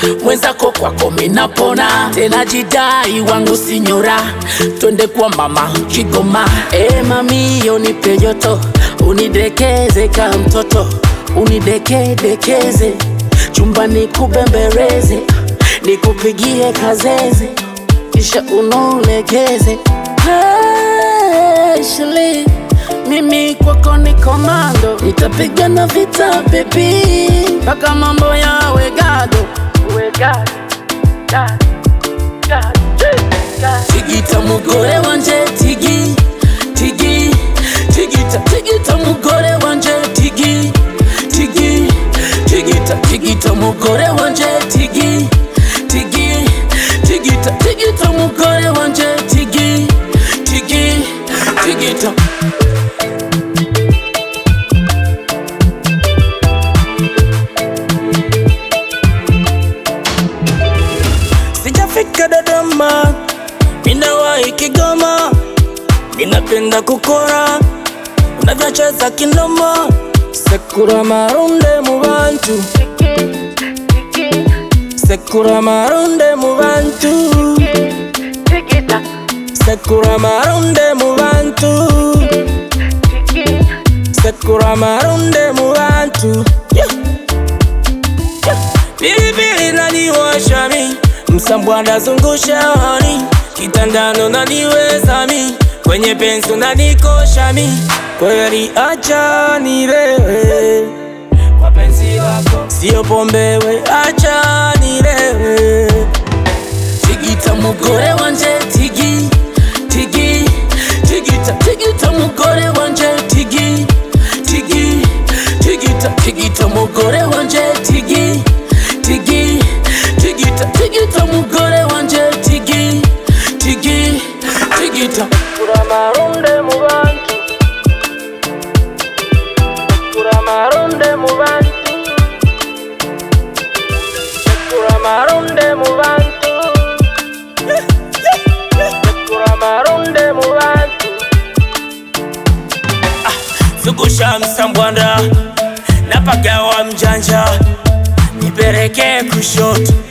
mwenzako kwako minapona, tena jidai wangu sinyora, twende kwa mama Kigoma. Mami unipe joto, unidekeze kama mtoto, unidekedekeze chumbani kubembereze, nikupigie kazeze kisha unolegeze. Shali, mimi kwako ni komando, nitapigana vita baby mpaka mambo yawe gado. Tigita mugore wanje tigi tigi, tigita tigita mugore wanje tigi tigi, tigita mugore wanje tigi tigi, tigita mugore wanje tigi tigi, tigita. Sijafika Dodoma, minawahi Kigoma, minapenda kukora unavyocheza kinoma. Sekura marunde mu bantu, sekura marunde mu bantu, sekura marunde mu bantu, sekura marunde mu bantu. Pilipili naniwasha mi, msambwa nazungusha hani, kitandano naniweza mi, kwenye pensi nanikosha mi. Kweli acha nilewe kwa penzi lako, sio pombe we, acha nilewe. Tigita mugore wanje tigi tigi, tigita mugore wanje tigi tigi, tigita mugore wanje tigi tigi, tigita mugore wanje tigi tigi, tigita. Sekura marunde mu bantu, sekura marunde mu bantu, sekura marunde mu bantu, sekura marunde mu bantu. Zungusha msambwanda, napagawa mjanja, nipeleke kushoto